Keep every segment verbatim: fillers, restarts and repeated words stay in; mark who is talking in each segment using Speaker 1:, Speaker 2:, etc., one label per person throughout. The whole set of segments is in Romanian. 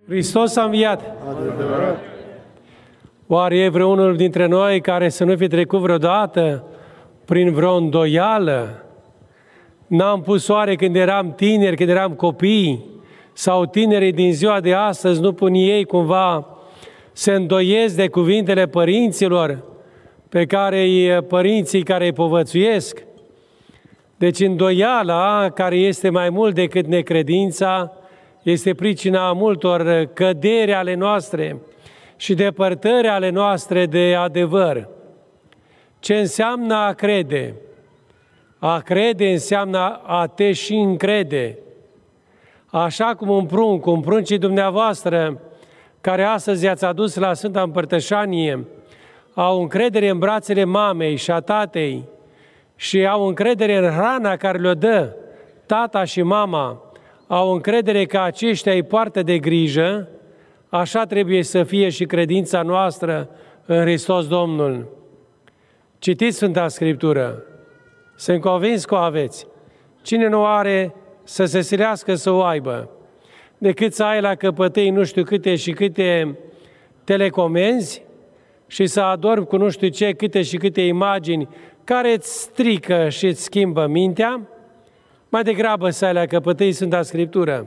Speaker 1: Hristos a înviat.
Speaker 2: Adevărat.
Speaker 1: Oare e vreunul dintre noi care să nu fi trecut vreodată prin vreo îndoială? N-am pus oare când eram tineri, când eram copii, sau tinerii din ziua de astăzi, nu pun ei cumva se îndoiesc de cuvintele părinților pe care îi, părinții care îi povățuiesc? Deci îndoiala, care este mai mult decât necredința, este pricina multor căderi ale noastre și depărtări ale noastre de adevăr. Ce înseamnă a crede? A crede înseamnă a te și încrede. Așa cum un prunc, cum pruncii dumneavoastră, care astăzi i-ați adus la Sfânta Împărtășanie, au încredere în brațele mamei și a tatei și au încredere în hrana care le-o dă tata și mama, au încredere că aceștia îi poartă de grijă, așa trebuie să fie și credința noastră în Hristos Domnul. Citiți Sfânta Scriptură, sunt convins că o aveți. Cine nu are, să se silească să o aibă, decât să ai la căpătâi nu știu câte și câte telecomenzi și să adormi cu nu știu ce, câte și câte imagini care îți strică și îți schimbă mintea, mai degrabă să ai la căpătâi Sfânta Scriptură.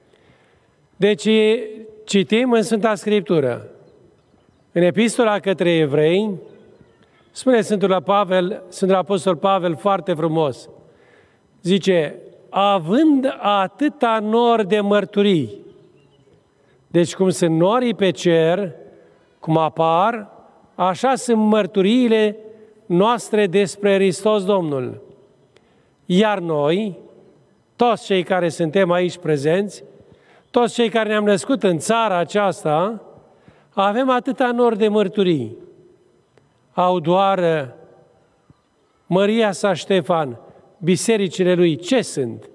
Speaker 1: Deci citim în Sfânta Scriptură, în Epistola către Evrei, spune Sfântul Pavel, Sfântul Apostol Pavel foarte frumos, zice, având atâta nori de mărturii, deci cum sunt norii pe cer, cum apar, așa sunt mărturiile noastre despre Hristos Domnul. Iar noi, toți cei care suntem aici prezenți, toți cei care ne-am născut în țara aceasta, avem atâta nori de mărturii. Au doar Maria sa Ștefan, bisericile lui, ce sunt?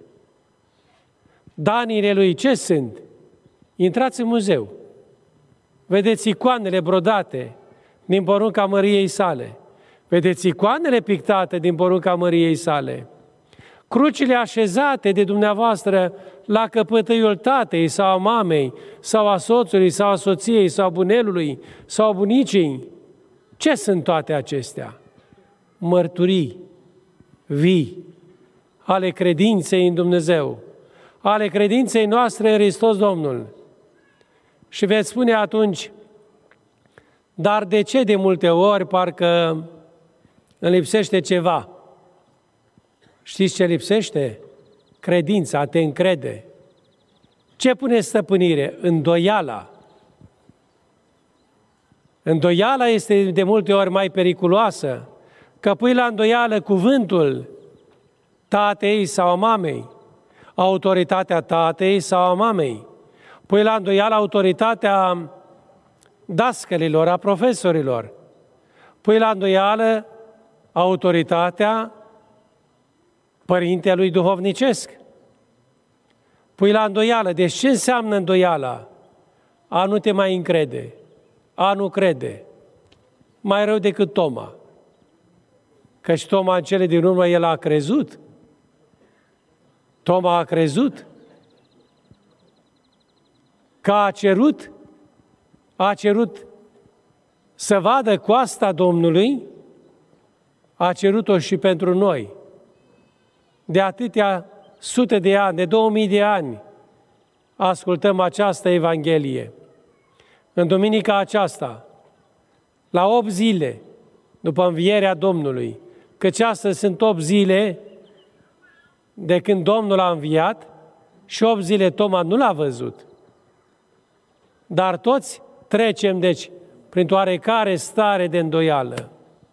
Speaker 1: Daniile lui, ce sunt? Intrați în muzeu. Vedeți icoanele brodate din porunca Măriei sale. Vedeți icoanele pictate din porunca Măriei sale. Crucile așezate de dumneavoastră la căpătâiul tatei sau a mamei, sau a soțului, sau a soției, sau a bunelului, sau a bunicii. Ce sunt toate acestea? Mărturii vii ale credinței în Dumnezeu, ale credinței noastre în Hristos Domnul. Și veți spune atunci, dar de ce de multe ori parcă îmi lipsește ceva? Știți ce lipsește? Credința, a te încrede. Ce pune stăpânire? Îndoiala. Îndoiala este de multe ori mai periculoasă, că pui la îndoială cuvântul tatei sau a mamei, autoritatea tatei sau a mamei, pui la îndoială autoritatea dascălilor, a profesorilor, pui la îndoială autoritatea părintelui duhovnicesc, pui la îndoială. Deci ce înseamnă îndoiala? A nu te mai încrede, a nu crede, mai rău decât Toma. Căci Toma în cele din urmă, el a crezut. Toma a crezut că a cerut, a cerut să vadă coasta Domnului, a cerut-o și pentru noi. De atâtea sute de ani, de două mii de ani, ascultăm această Evanghelie. În duminica aceasta, la opt zile, după învierea Domnului, căci astăzi sunt opt zile de când Domnul a înviat și opt zile Toma nu l-a văzut. Dar toți trecem, deci, printr-o oarecare stare de îndoială.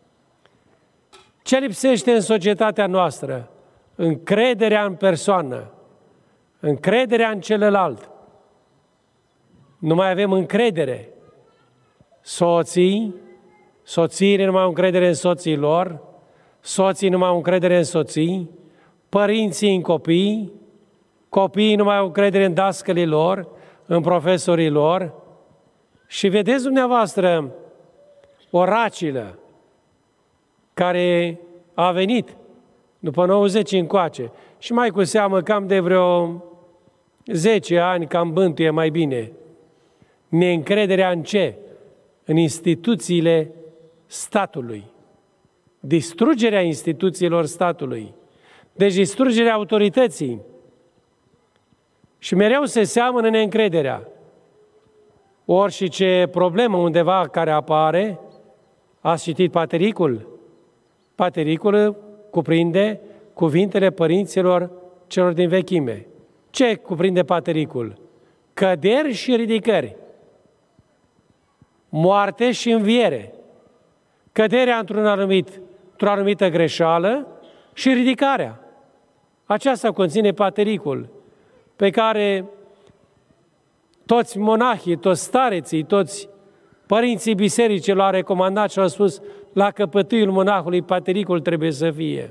Speaker 1: Ce lipsește în societatea noastră? Încrederea în persoană, încrederea în celălalt. Nu mai avem încredere. Soții, soțiile nu mai au încredere în soții lor, soții nu mai au încredere în soții, părinții în copii, copiii nu mai au încredere în dascălii lor, în profesorii lor. Și vedeți dumneavoastră o racilă care a venit după nouăzeci încoace și mai cu seamă cam de vreo zece ani cam bântuie mai bine Neîncrederea în ce? În instituțiile statului. Distrugerea instituțiilor statului. Deci distrugerea autorității. Și mereu se seamănă neîncrederea. Ori și ce problemă undeva care apare, ați citit Patericul? Patericul cuprinde cuvintele părinților celor din vechime. Ce cuprinde Patericul? Căderi și ridicări. Moarte și înviere. Căderea într-un anumit, într-o anumită greșeală și ridicarea. Aceasta conține Patericul, pe care toți monahii, toți stareții, toți părinții bisericii l-au recomandat și au spus la căpătâiul monahului Patericul trebuie să fie.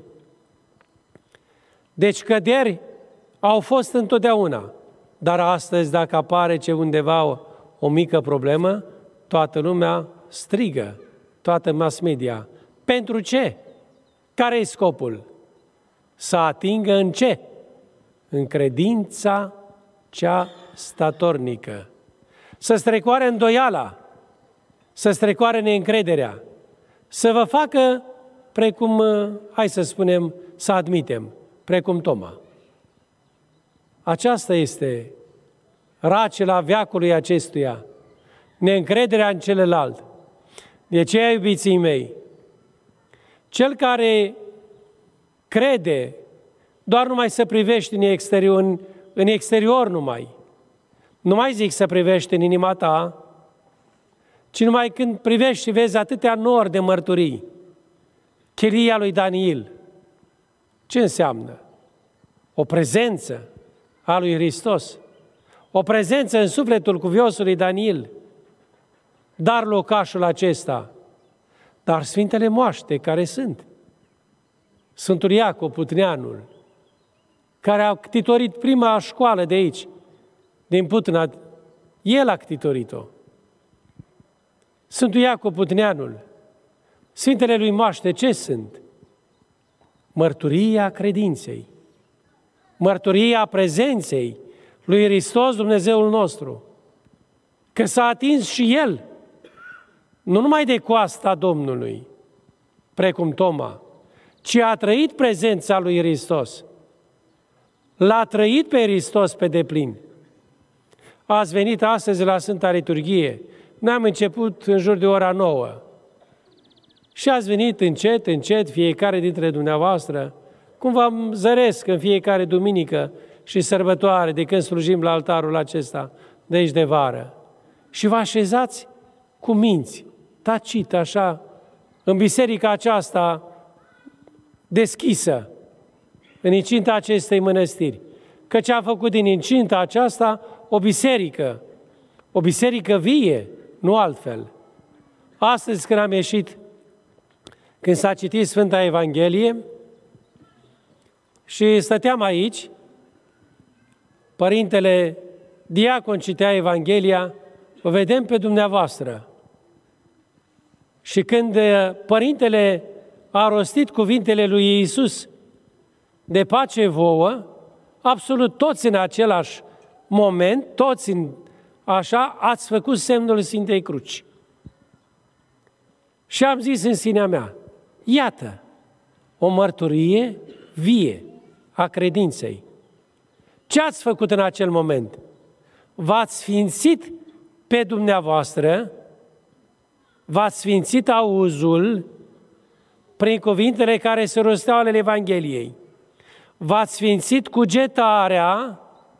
Speaker 1: Deci căderi au fost întotdeauna, dar astăzi dacă apare ce undeva o, o mică problemă, toată lumea strigă, toată mass media. Pentru ce? Care e scopul? Să atingă în ce? În credința cea statornică. Să strecoare îndoiala, să strecoare neîncrederea, să vă facă precum, hai să spunem, să admitem, precum Toma. Aceasta este racela veacului acestuia, neîncrederea în celălalt. De aceea, iubiții mei, cel care crede doar numai să privești în exterior, în, în exterior numai, nu mai zic să privești în inima ta, ci numai când privești și vezi atâtea nori de mărturii, chilia lui Daniel, ce înseamnă? O prezență a lui Hristos, o prezență în sufletul cuviosului Daniel, dar locașul acesta, dar Sfintele Moaște care sunt, Sfântul Iacob Putneanul, care a ctitorit prima școală de aici, din Putna, el a ctitorit-o. Sfântul Iacob Putneanul, Sfintele lui Moaște, ce sunt? Mărturia credinței, mărturia prezenței lui Hristos, Dumnezeul nostru, că s-a atins și El, nu numai de coasta Domnului, precum Toma, ci a trăit prezența lui Hristos. L-a trăit pe Hristos pe deplin. Ați venit astăzi la Sfânta Liturghie. N-am început în jur de ora nouă. Și ați venit încet, încet, fiecare dintre dumneavoastră, cum vă zăresc în fiecare duminică și sărbătoare, de când slujim la altarul acesta, de aici de vară. Și vă așezați cu minți, tacit, așa, în biserica aceasta deschisă, în incinta acestei mănăstiri. Căci a făcut din incinta aceasta o biserică, o biserică vie, nu altfel. Astăzi, când am ieșit, când s-a citit Sfânta Evanghelie și stăteam aici, Părintele Diacon citea Evanghelia, o vedem pe dumneavoastră. Și când Părintele a rostit cuvintele lui Iisus, de pace vouă, absolut toți în același moment, toți în așa, ați făcut semnul Sfintei Cruci. Și am zis în sinea mea, iată, o mărturie vie a credinței. Ce ați făcut în acel moment? V-ați sfințit pe dumneavoastră, v-ați sfințit auzul prin cuvintele care se rosteau ale Evangheliei. V-ați sfințit cugetarea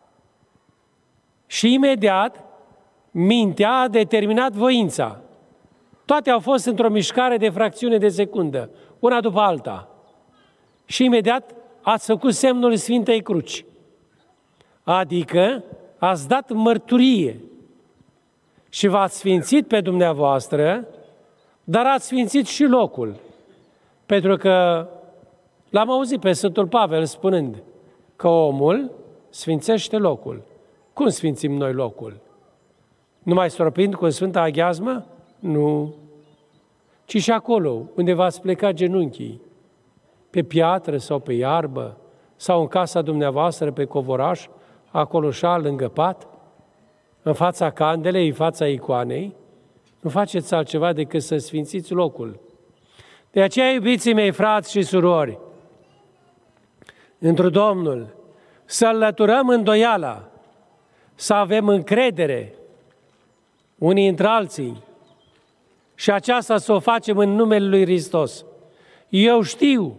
Speaker 1: și imediat mintea a determinat voința. Toate au fost într-o mișcare de fracțiune de secundă, una după alta. Și imediat ați făcut semnul Sfintei Cruci. Adică ați dat mărturie și v-ați sfințit pe dumneavoastră, dar ați sfințit și locul. Pentru că l-am auzit pe Sfântul Pavel spunând că omul sfințește locul. Cum sfințim noi locul? Numai stropind cu Sfânta Aghiazmă? Nu. Ci și acolo, unde v-ați plecat genunchii, pe piatră sau pe iarbă, sau în casa dumneavoastră pe covoraș, acolo șa lângă pat, în fața candelei, în fața icoanei, nu faceți altceva decât să sfințiți locul. De aceea, iubiții mei, frați și surori, întru Domnul, să înlăturăm îndoiala, să avem încredere unii între alții și aceasta să o facem în numele Lui Hristos. Eu știu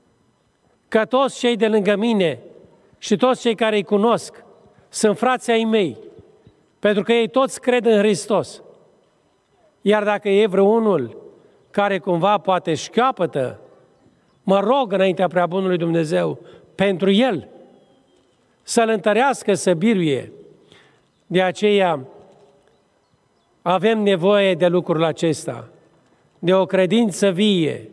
Speaker 1: că toți cei de lângă mine și toți cei care îi cunosc sunt frații ai mei, pentru că ei toți cred în Hristos. Iar dacă e vreunul care cumva poate șchiopătă, mă rog înaintea Preabunului Dumnezeu pentru el, să-l întărească, să biruie. De aceea avem nevoie de lucrul acesta, de o credință vie,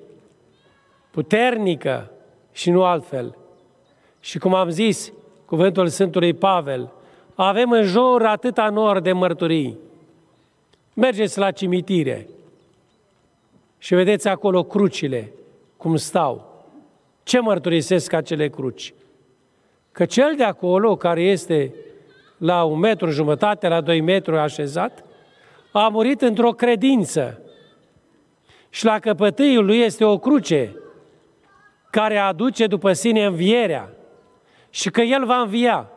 Speaker 1: puternică și nu altfel. Și cum am zis, cuvântul Sfântului Pavel, avem în jur atâta nor de mărturii. Mergeți la cimitire și vedeți acolo crucile, cum stau. Ce mărturisesc acele cruci? Că cel de acolo, care este la un metru jumătate, la doi metri așezat, a murit într-o credință. Și la căpătâiul lui este o cruce care aduce după sine învierea și că el va învia.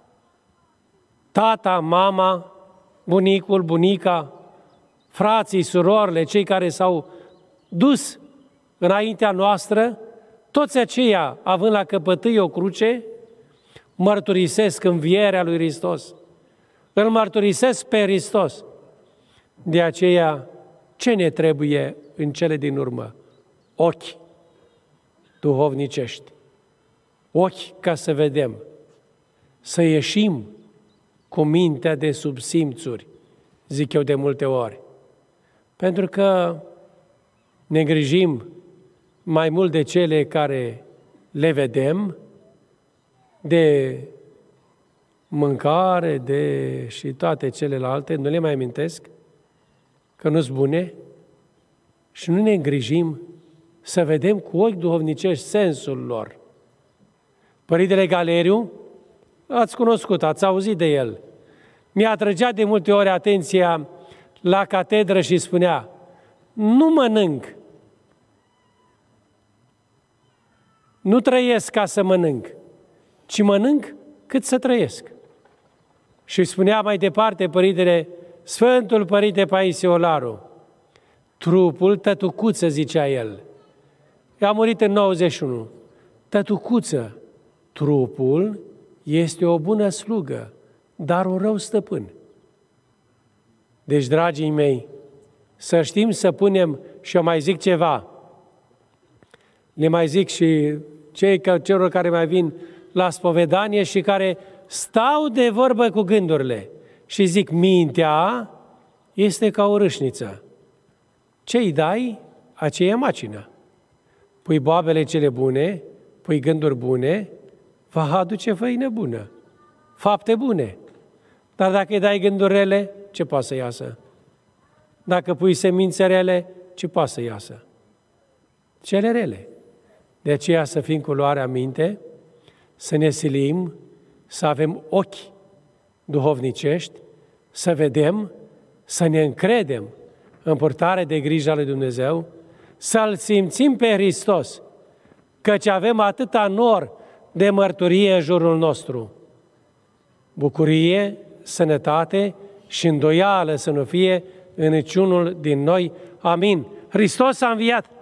Speaker 1: Tata, mama, bunicul, bunica, frații, surorile, cei care s-au dus înaintea noastră, toți aceia, având la căpătâi o cruce, mărturisesc învierea lui Hristos. Îl mărturisesc pe Hristos. De aceea, ce ne trebuie în cele din urmă? Ochi duhovnicești. Ochi ca să vedem. Să ieșim cu mintea de subsimțuri, zic eu de multe ori. Pentru că ne îngrijim mai mult de cele care le vedem, de mâncare, de și toate celelalte, nu le mai amintesc, că nu-s bune, și nu ne îngrijim să vedem cu ochi duhovnicești sensul lor. Părintele Galeriu, ați cunoscut, ați auzit de el, mi-a atrăgea de multe ori atenția la catedră și spunea, nu mănânc, nu trăiesc ca să mănânc, ci mănânc cât să trăiesc. Și îi spunea mai departe părintele, Sfântul Părinte Paisie Olaru, trupul, tătucuță, zicea el, a murit în nouăzeci și unu, tătucuță, trupul este o bună slugă, dar un rău stăpân. Deci, dragii mei, să știm să punem, și eu mai zic ceva, le mai zic și cei celor care mai vin la spovedanie și care stau de vorbă cu gândurile și zic, mintea este ca o râșniță. Ce-i dai, aceea macină. Pui boabele cele bune, pui gânduri bune, va aduce făină bună, fapte bune. Dar dacă îi dai gânduri rele, ce poate să iasă? Dacă pui semințe rele, ce poate să iasă? Cele rele. De aceea să fim cu luarea minte, să ne silim, să avem ochi duhovnicești, să vedem, să ne încredem în purtare de grijă a lui Dumnezeu, să-L simțim pe Hristos, căci avem atâta nor de mărturie în jurul nostru. Bucurie, sănătate și îndoială să nu fie în niciunul din noi. Amin. Hristos a înviat!